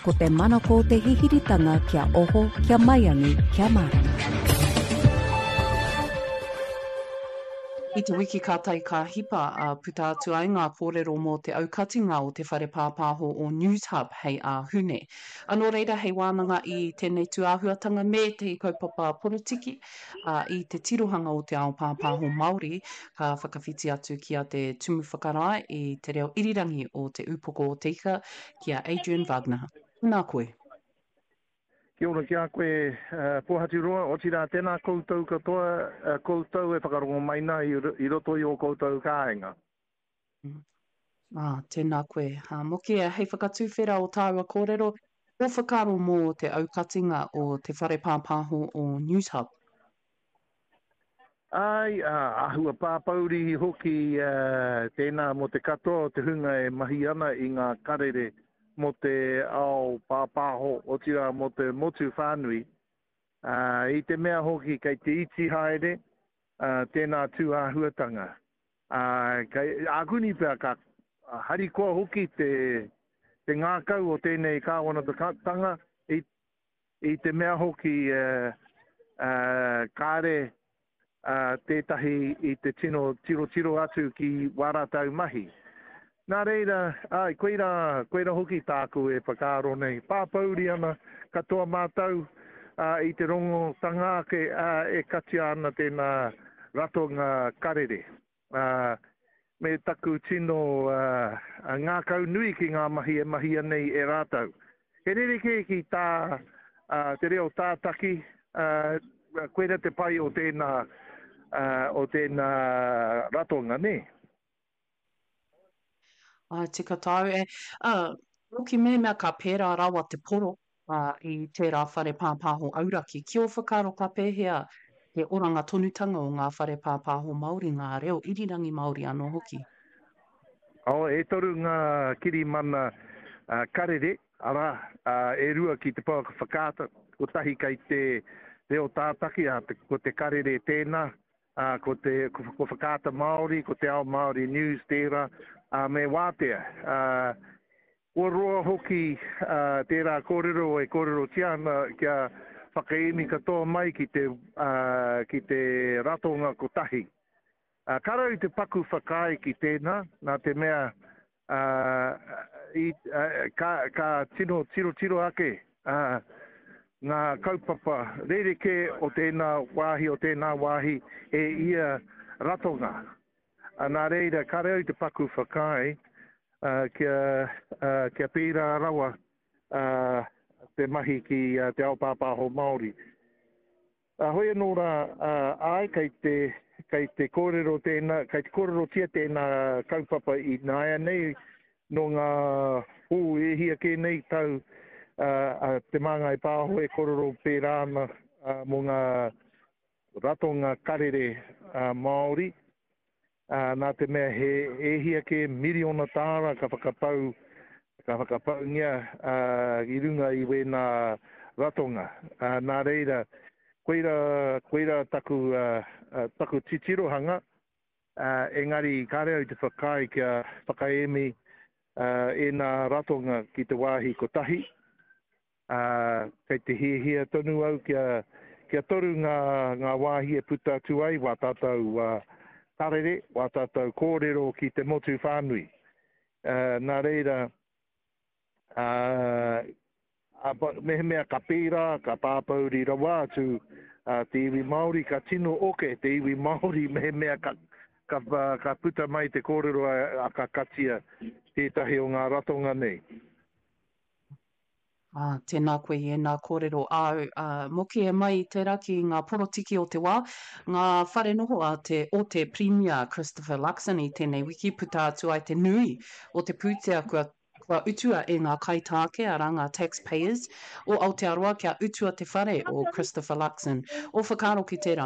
ko te manako o te hihiritanga kia oho, kia maiangi, kia marama. I te wiki kātai ka hipa a puta atu ai ngā kōrero mō te aukatinga o te whare pāpāho o News Hub hei a hune. Anō reira hei wānanga i tēnei tuāhuatanga me te kaupapa politiki i te tirohanga o te ao pāpāho Māori ka whakawhiti atu ki a te tumu whakarai i te reo irirangi o te upoko o te ika ki a Adrian Wagner. Nā koe. Kia ora ki a koe pohati roa, o tira tēnā koutou katoa, koutou e whakarongo maina i roto i o koutou kāinga. Tēnā koe. Moki e hei whakatuwhera o tāua kōrero, o whakaro mō te aukatinga o te whare pāpāho o News Hub. Ai, ahua pāpauri hoki tēnā mo te katoa o te hunga e mahi ana i ngā karere mo te ao pāpāho o tira mo te motu whānui. I te mea hoki kei te iti haere, tēnā tuāhuatanga. Aguni pia ka harikoa hoki te ngākau o tēnei kāwana tanga i te mea hoki kāre tētahi i te tiro atu ki waratau mahi. Nā reira, koeira hoki tāku e whakaaro nei. Pāpauri ana katoa mātau i te rongo tanga e kati ana tēnā ratonga karere. Me taku tino ngā kau nui ki ngā mahi e mahi nei e rātau. He rere ki tā te reo tātaki, koeira te pai o tēnā ratonga ne. Tika tau e. Roki mea ka pērā rawa te poro i tērā whare pāpāho auraki. Ki o whakaro ka pēhea he oranga tonutanga o ngā whare pāpāho Māori, ngā reo irirangi Māori anō hoki. E toru ngā kiri mana karere, ara, e rua ki te pāka whakaata, ko tahi kai te reo tātaki, ko te karere tēnā, ko whakaata Māori, ko te ao Māori News tērā, me wātea. Ua roa hoki tērā kōrero e kōrero tiana kia whakaemi katoa mai ki te ratonga kotahi. Karau i te paku whakai ki tēnā, nā te mea ka tiro ake ngā kaupapa rereke o tēnā wāhi e ia ratonga. Nā reira, karau i te paku whakai kia pērā rawa te mahi ki te ao pāpāho Māori. Hoi anō ai kei te kōrero tēnā, kei te kōrero tia tēnā kaupapa i nāia nei no ngā hū e hia ke nei tau te māngai pāho e kōrero pērā ana mo ngā ratonga karere Māori. Nā te mea he hia ke miriona tāra ka whakapau ngia i runga i wēnā ratonga. Nā reira, koeira taku titirohanga, engari kāreo i te whakai kia whakaemi e nā ratonga ki te wāhi kotahi. Kei te hia tonu au kia toru ngā wāhi e puta atu ai wā tātou tarere, wā tātou kōrero ki te motu whānui. Nā reira, mea ka pērā, ka pāpauri rawa atu te iwi Māori, ka tino oke te iwi Māori, mea ka puta mai te kōrero a ka katia tētahi o ngā ratonga nei. Tēnā koe i nā kōrero au. Moki e mai te raki ngā porotiki o te wā, ngā whare noho o te Premier Christopher Luxon i tēnei wiki puta atu ai te nui o te pūtea kua utua e ngā kaitāke a ranga taxpayers o Aotearoa kia utua te whare o Christopher Luxon. O whakaro ki tērā.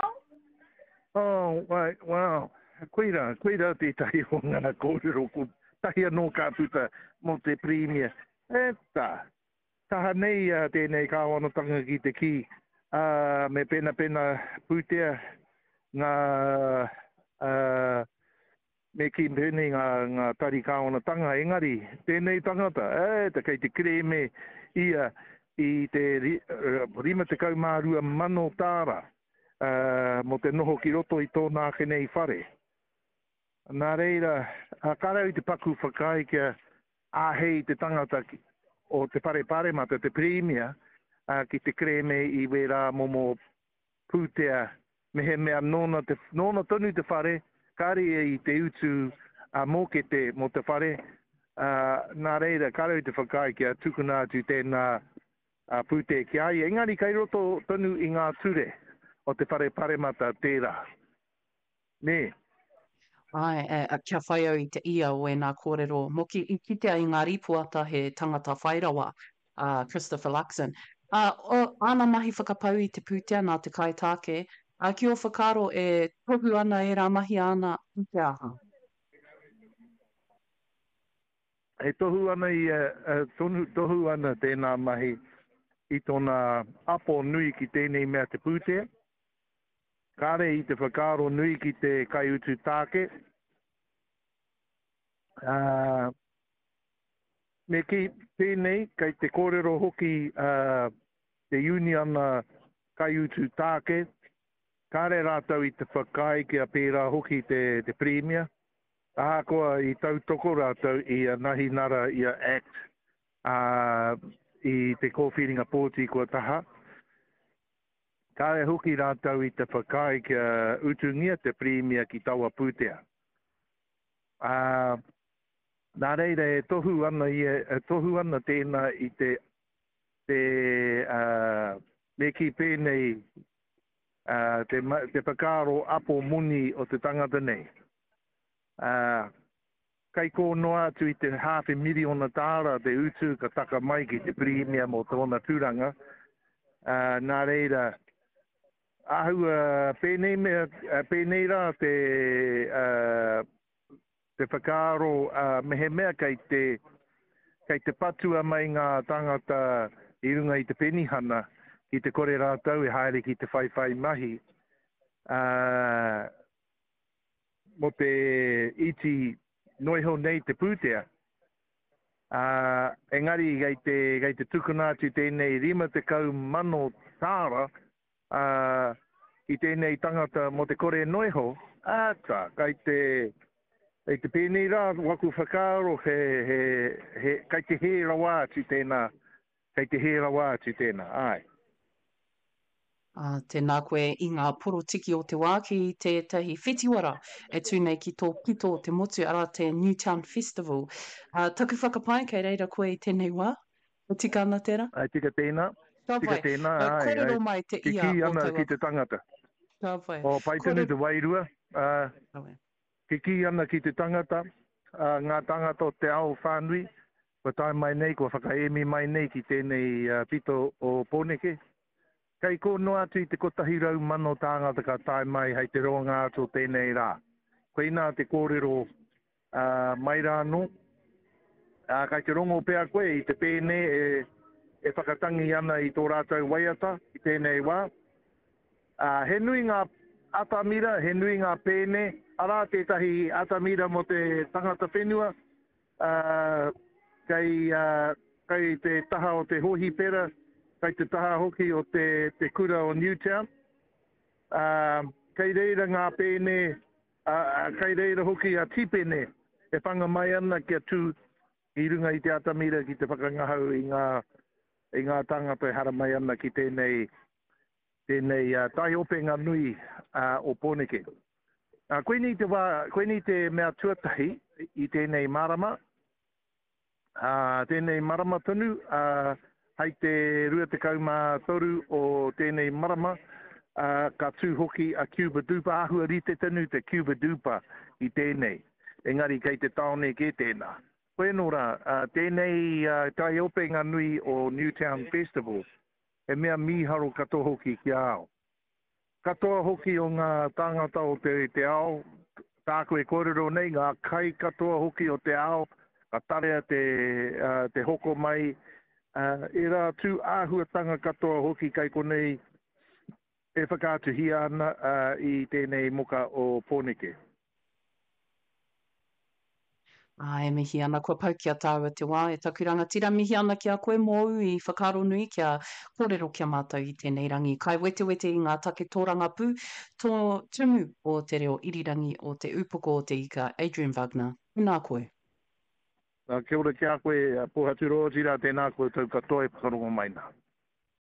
Wow. Koeira tētahi o ngā kōrero ko tahi anō ka puta mo te Premier. Taha nei tēnei kāwanatanga ki te ki, me pena pūtea ngā me ki pēne ngā tarika ona tanga engari, tēnei tangata, te kei te kreme ia i te rima te kaumārua mano tāra, mo te noho ki roto i tōnā kenei whare. Nā reira, karau i te paku whakai kia āhei te tangata o te pare mata, te premia, ki te kreme i wera momo pūtea, mehe mea nona tonu te whare, kare i te utu mōkete mo te whare, nā reira, karau i te whakai kia tukuna atu tēnā pūtea ki ai. Engari kai roto tonu i ngā ture o te whare paremata tērā. Ne? Ai, kia whai au i te ia o e nā kōrero. Moki i kitea i ngā ripuata he tangata whairawa, Christopher Luxon. Ana mahi whakapau i te pūtea nā te kaitāke, ki o whakaro e tohu ana e rā mahi ana i te aha. E tohu ana tohu ana tēnā mahi i tōna apo nui ki tēnei mea te pūtea. Kare i te whakaro nui ki te kaiutu tāke. Me ki tēnei, kei te kōrero hoki te union kaiutu tāke. Kare rātau i te whakai kia pērā hoki te premia. Ahakoa i tautoko rātau i nahi nara i a act i te kōwhiringa pōti kua taha. Kare hoki rātau i te whakai kia utungia te premia ki taua pūtea. Nā reira e tohu ana tēnā i te meki pēnei te whakaro apo muni o te tangata nei. Kai ko noa atu i te 500,000 tāra te utu ka taka mai ki te premia mo tōna tūranga. Nā reira, ahua pēnei rā te whakaro mehe mea kei te patua mai ngā tangata i runga i te penihana ki te kore rātau e haere ki te whaiwhai mahi. Mo te iti noiho nei te pūtea. Engari gai te tukuna atu tēnei 50,000 tāra i tēnei tangata mo te kore noiho, kai te pēnei rā waku whakaro kai te he rawa atu tēnā, ai. Tēnā koe i ngā porotiki o te wā ki tētahi whitiwara e tūnei ki tō pito te motu ara te Newtown Festival. Taku whakapai kei reira koe i tēnei wā? O tika ana tērā? Tika tēnā. Tika tēnā, ai. Kōrero mai te ia ki o ana taua. ki te tangata. Tāwhai. O paitunu te wairua. Ki ana ki te tangata. Ngā tangata o te ao whānui. Ko tai mai nei, ko whakaemi mai nei ki tēnei pito o Pōneke. Kei ko noa atu i te kotahirau mano tāngata ka tai mai hei te roanga atu tēnei rā. Koe nā te kōrero mai rāno. Kai te rongo pēr koe i te pēne e whakatangi ana i tō rātau waiata i tēnei wā. He nui ngā atamira, he nui ngā pēne, ara tētahi atamira mo te tangata whenua. Kai te taha o te hohi pera, kai te taha hoki o te kura o Newtown. Kai reira ngā pēne, kai reira hoki a tipene, e whanga mai ana kia tū i runga i te atamira ki te whakangahau i ngā tangata e hara mai ana ki tēnei tai openga nui o Pōneke. Koe ni te mea tuatahi i tēnei marama. Tēnei marama tonu, hei te 23 o tēnei marama, ka tū hoki a Cuba Dupa, ahua rite tanu te Cuba Dupa i tēnei. Engari kei te taone ke tēnā. Koe nora, tēnei tai openga nui o Newtown Festival, e mea miharo katoa hoki ki ao. Katoa hoki o ngā tangata o te ao, tāko e kōrero nei, ngā kai katoa hoki o te ao, ka tarea te hoko mai, e rā tū āhuatanga katoa hoki kai konei e whakātuhia ana i tēnei moka o Pōneke. E mihi ana kua pau kia tāua te wā, e takuranga tira mihi ana kia koe mōu I whakaro nui kia kōrero kia mātou I tēnei rangi. Kai wete wete I ngā take tōranga pū, tō tumu o te reo irirangi o te upoko o te ika, Adrian Wagner. Nā koe. Kia ora kia koe, Pohatu Roa, tira tēnā koe tau katoa e whakarongo maina.